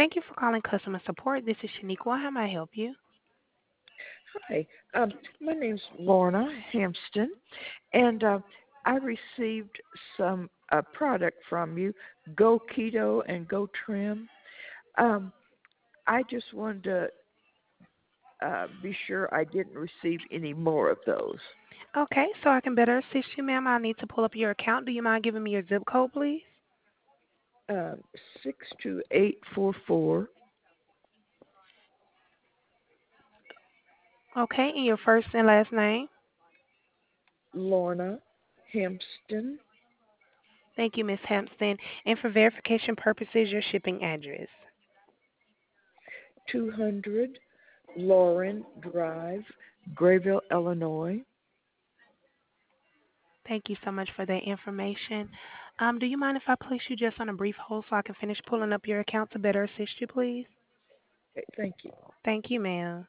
Thank you for calling customer support. This is Shaniqua. How may I help you? Hi, my name's Lorna Hampston, and I received some product from you, Go Keto and Go Trim. Um, I just wanted to be sure I didn't receive any more of those. Okay, so I can better assist you, ma'am. I'll need to pull up your account. Do you mind giving me your zip code, please? 62844, Okay, and your first and last name? Lorna Hampston, Thank you, Miss Hampton. And for verification purposes, your shipping address. 200 Lauren Drive, Grayville, Illinois. Thank you so much for that information. Do you mind if I place you just on a brief hold so I can finish pulling up your account to better assist you, please? Okay, thank you. Thank you, ma'am.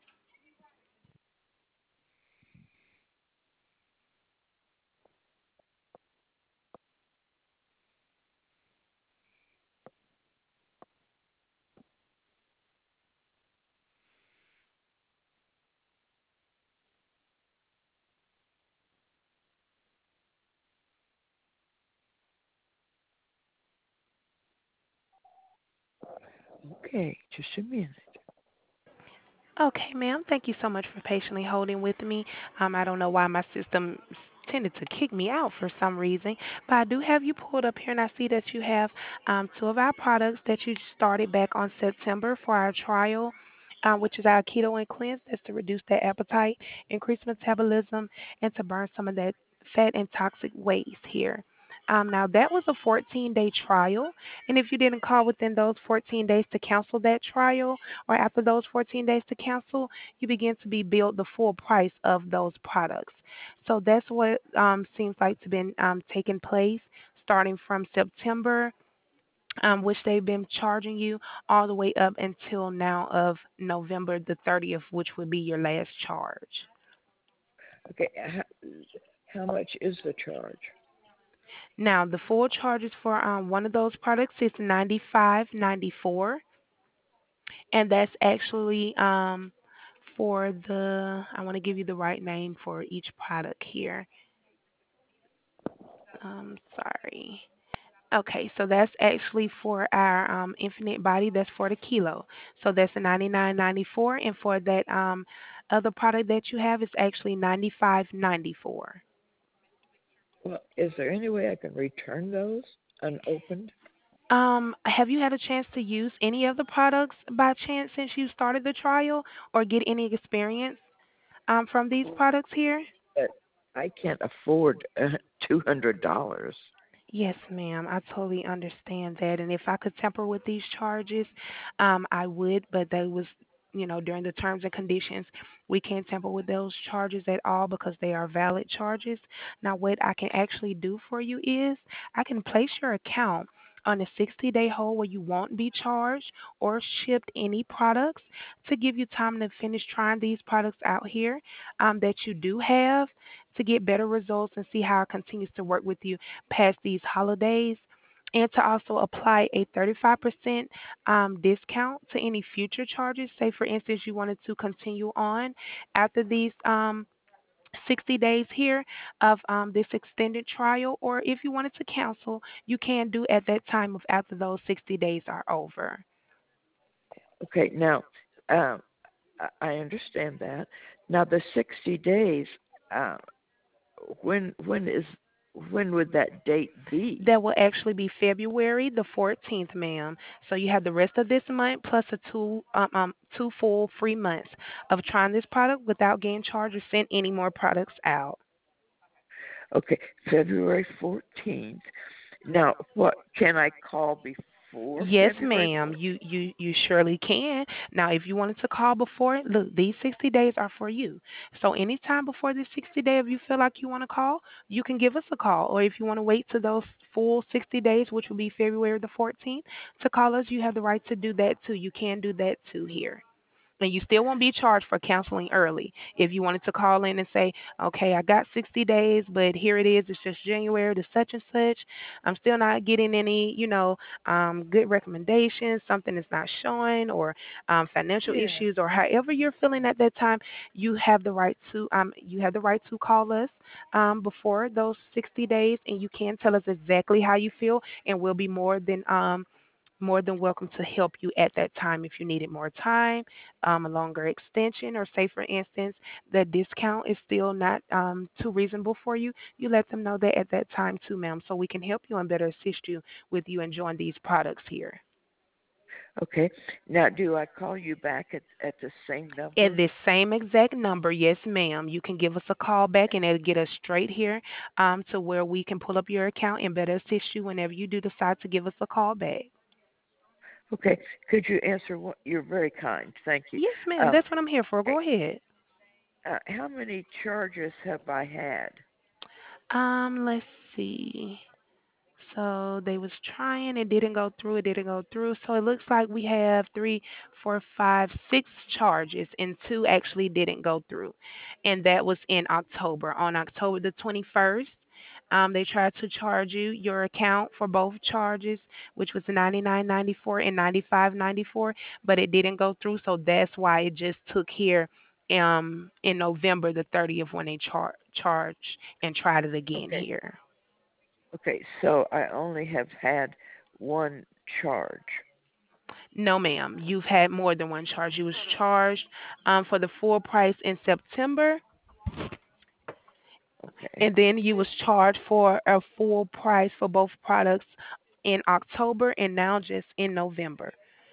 Okay, just a minute. Okay, ma'am. Thank you so much for patiently holding with me. I don't know why my system tended to kick me out for some reason, but I do have you pulled up here, and I see that you have two of our products that you started back on September for our trial, which is our keto and cleanse. That's to reduce that appetite, increase metabolism, and to burn some of that fat and toxic waste here. Now that was a 14-day trial, and if you didn't call within those 14 days to cancel that trial, or after those 14 days to cancel, you begin to be billed the full price of those products. So that's what seems like to been taking place starting from September, which they've been charging you all the way up until now of November the 30th, which would be your last charge. Okay, how much is the charge? Now the full charges for one of those products is 95.94, and that's actually for the, I want to give you the right name for each product here. Sorry. Okay, so that's actually for our Infinite Body. That's for the kilo. So that's a 99.94, and for that other product that you have, it's actually 95.94. Well, is there any way I can return those unopened? Have you had a chance to use any of the products by chance since you started the trial, or get any experience from these products here? But I can't afford $200. Yes, ma'am. I totally understand that. And if I could tamper with these charges, I would, but they was, during the terms and conditions, we can't tamper with those charges at all because they are valid charges. Now, what I can actually do for you is I can place your account on a 60-day hold where you won't be charged or shipped any products to give you time to finish trying these products out here that you do have to get better results and see how it continues to work with you past these holidays, and to also apply a 35% discount to any future charges. Say, for instance, you wanted to continue on after these 60 days here of this extended trial, or if you wanted to cancel, you can do at that time of after those 60 days are over. Okay, now uh, I understand that. Now the 60 days. Uh, when when would that date be? That will actually be February the 14th, ma'am. So you have the rest of this month plus a two full free months of trying this product without getting charged or sent any more products out. Okay, February 14th. Now, what can I call before Yes, February ma'am. 14th? You surely can. Now, if you wanted to call before, look, these 60 days are for you. So anytime before this 60 day, if you feel like you want to call, you can give us a call. Or if you want to wait to those full 60 days, which will be February the 14th, to call us, you have the right to do that too. You can do that too here. And you still won't be charged for canceling early. If you wanted to call in and say, okay, I got 60 days, but here it is, it's just January to such and such. I'm still not getting any, good recommendations. Something is not showing, or financial Yeah. issues, or however you're feeling at that time. You have the right to call us before those 60 days, and you can tell us exactly how you feel, and we'll be more than welcome to help you at that time if you needed more time, a longer extension, or say, for instance, the discount is still not too reasonable for you. You let them know that at that time too, ma'am, so we can help you and better assist you with you enjoying these products here. Okay. Now, do I call you back at the same At number? this same exact number, yes, ma'am. You can give us a call back, and it'll get us straight here to where we can pull up your account and better assist you whenever you do decide to give us a call back. Okay. Could you answer what? You're very kind. Thank you. Yes, ma'am. Um, That's what I'm here for. Go ahead. how many charges have I had? Let's see. So they was trying, it didn't go through, it didn't go through. So it looks like we have three, four, five, six charges, and two actually didn't go through. And that was in October. On October the 21st, they tried to charge you your account for both charges, which was 99.94 and 95.94, but it didn't go through. So that's why it just took here in November the 30th when they charged and tried it again Okay. here. Okay. So I only have had one charge. No, ma'am. You've had more than one charge. You was charged for the full price in September, Okay. and then you was charged for a full price for both products in October, and now just in November.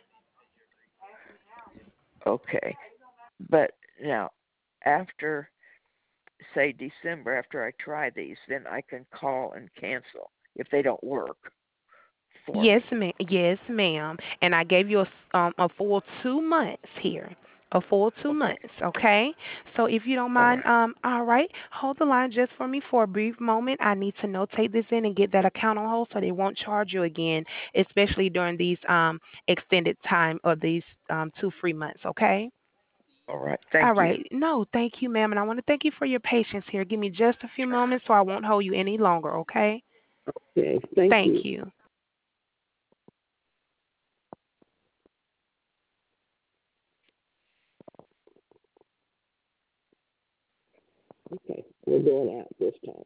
Okay. But now, after say December, after I try these, then I can call and cancel if they don't work for Yes, me. ma'am. Yes, ma'am. And I gave you a full 2 months here. A full two Okay. months, okay? So if you don't All mind, right. all right, hold the line just for me for a brief moment. I need to notate this in and get that account on hold so they won't charge you again, especially during these extended time of these 2 free months, okay? All right. All Thank you. right. No, thank you, ma'am, and I want to thank you for your patience here. Give me just a few moments so I won't hold you any longer, okay? Okay. Thank Thank you. you. Okay. We're going out this time.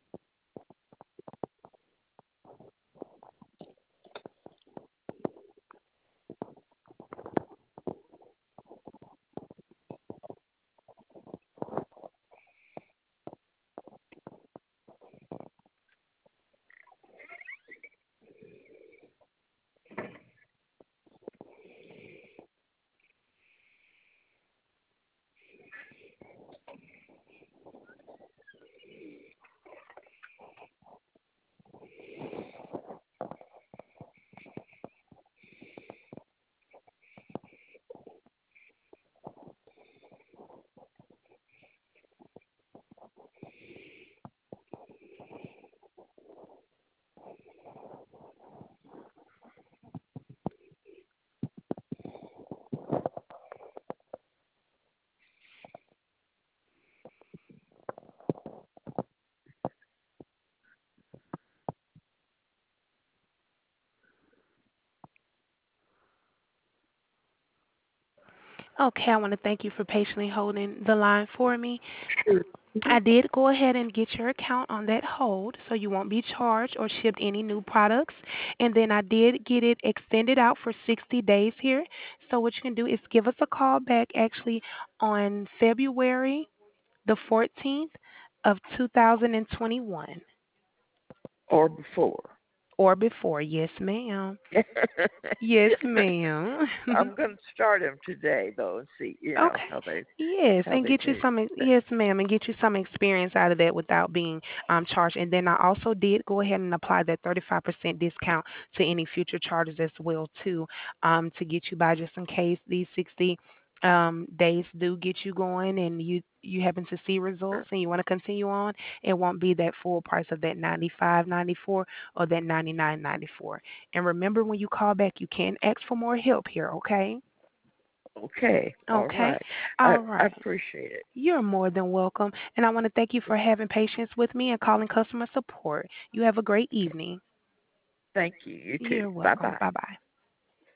Okay, I want to thank you for patiently holding the line for me. Sure. I did go ahead and get your account on that hold, so you won't be charged or shipped any new products. And then I did get it extended out for 60 days here. So what you can do is give us a call back actually on February the 14th of 2021 Or before. or before. Yes, ma'am. Yes, ma'am. I'm going to start them today, though, and see, Okay. Yes, how and they get you do. some. Yes, ma'am, and get you some experience out of that without being charged. And then I also did go ahead and apply that 35% discount to any future charges as well too, to get you by just in case these 60 days do get you going and you happen to see Sure. results and you want to continue on. It won't be that full price of that 95.94 or that 99.94. And remember, when you call back, you can ask for more help here. Okay. Okay, all Okay. right. All I right. appreciate it. You're more than welcome. And I want to thank you for having patience with me and calling customer support. You have a great evening. Thank you. You too. You're Bye welcome. bye. Bye bye.